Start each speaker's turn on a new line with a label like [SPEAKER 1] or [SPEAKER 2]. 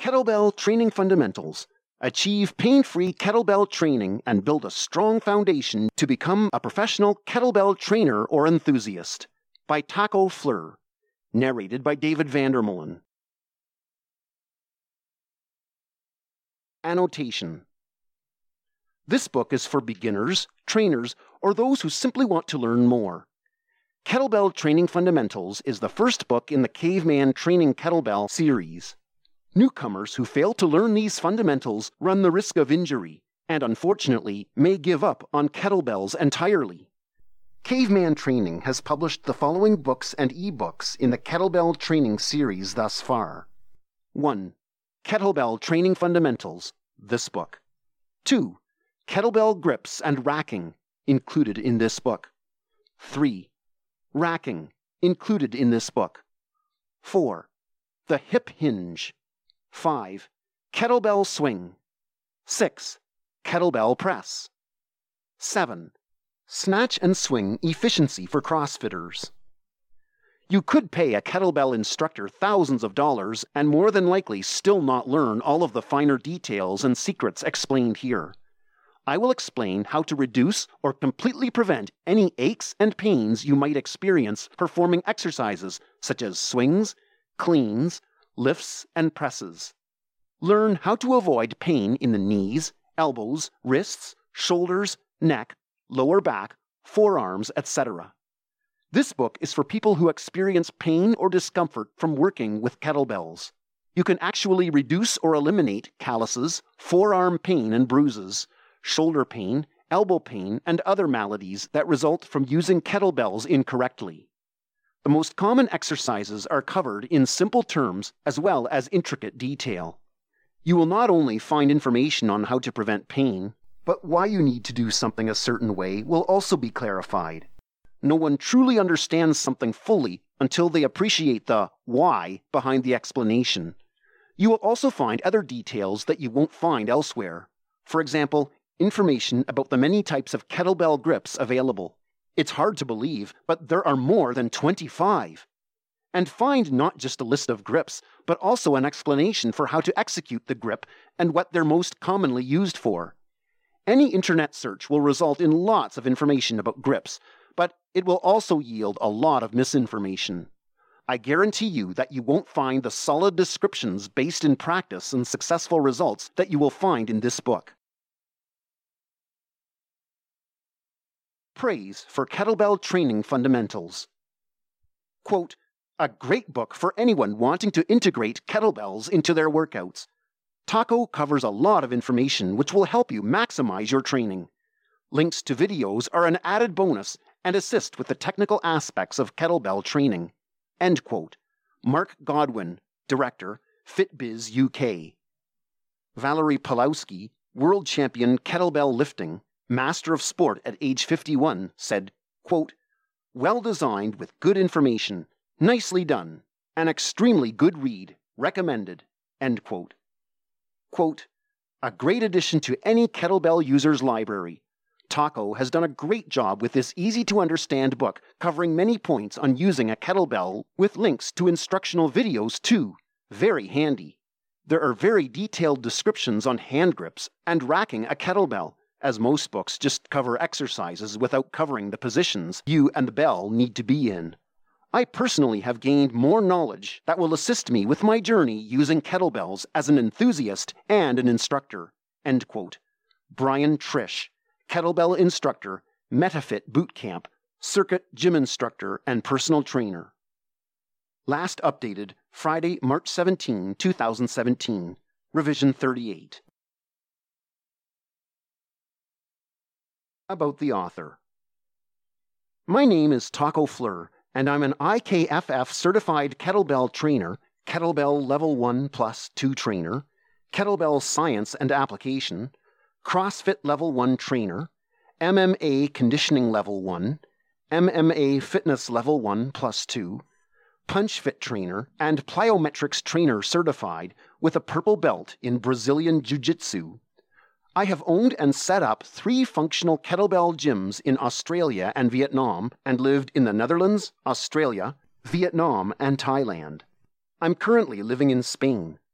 [SPEAKER 1] Kettlebell Training Fundamentals. Achieve pain-free kettlebell training and build a strong foundation to become a professional kettlebell trainer or enthusiast. By Taco Fleur. Narrated by David Vandermolen. Annotation. This book is for beginners, trainers, or those who simply want to learn more. Kettlebell Training Fundamentals is the first book in the Caveman Training Kettlebell series. Newcomers who fail to learn these fundamentals run the risk of injury, and unfortunately may give up on kettlebells entirely. Caveman Training has published the following books and ebooks in the Kettlebell Training series thus far. 1. Kettlebell Training Fundamentals, this book. 2. Kettlebell Grips and Racking, included in this book. 3. Racking, included in this book. 4. The Hip Hinge. 5. Kettlebell Swing. 6. Kettlebell Press. 7. Snatch and Swing Efficiency for CrossFitters. You could pay a kettlebell instructor thousands of dollars and more than likely still not learn all of the finer details and secrets explained here. I will explain how to reduce or completely prevent any aches and pains you might experience performing exercises such as swings, cleans, lifts, and presses. Learn how to avoid pain in the knees, elbows, wrists, shoulders, neck, lower back, forearms, etc. This book is for people who experience pain or discomfort from working with kettlebells. You can actually reduce or eliminate calluses, forearm pain and bruises, shoulder pain, elbow pain, and other maladies that result from using kettlebells incorrectly. The most common exercises are covered in simple terms as well as intricate detail. You will not only find information on how to prevent pain, but why you need to do something a certain way will also be clarified. No one truly understands something fully until they appreciate the why behind the explanation. You will also find other details that you won't find elsewhere. For example, information about the many types of kettlebell grips available. It's hard to believe, but there are more than 25. And find not just a list of grips, but also an explanation for how to execute the grip and what they're most commonly used for. Any internet search will result in lots of information about grips, but it will also yield a lot of misinformation. I guarantee you that you won't find the solid descriptions based in practice and successful results that you will find in this book. Praise for Kettlebell Training Fundamentals. Quote, a great book for anyone wanting to integrate kettlebells into their workouts. Taco covers a lot of information which will help you maximize your training. Links to videos are an added bonus and assist with the technical aspects of kettlebell training. End quote. Mark Godwin, Director, FitBiz UK. Valerie Pulowski, World Champion Kettlebell Lifting, Master of Sport at age 51, said, quote, well designed with good information, nicely done, an extremely good read, recommended, end quote. Quote, a great addition to any kettlebell user's library. Taco has done a great job with this easy-to-understand book covering many points on using a kettlebell with links to instructional videos too. Very handy. There are very detailed descriptions on hand grips and racking a kettlebell, as most books just cover exercises without covering the positions you and the bell need to be in. I personally have gained more knowledge that will assist me with my journey using kettlebells as an enthusiast and an instructor. End quote. Brian Trish, kettlebell instructor, MetaFit Bootcamp, circuit gym instructor, and personal trainer. Last updated Friday, March 17, 2017. Revision 38. About the author. My name is Taco Fleur, and I'm an IKFF certified kettlebell trainer, kettlebell level 1 plus 2 trainer, kettlebell science and application, CrossFit level 1 trainer, MMA conditioning level 1, MMA fitness level 1 plus 2, punch fit trainer, and plyometrics trainer certified with a purple belt in Brazilian Jiu-Jitsu. I have owned and set up 3 functional kettlebell gyms in Australia and Vietnam, and lived in the Netherlands, Australia, Vietnam, and Thailand. I'm currently living in Spain.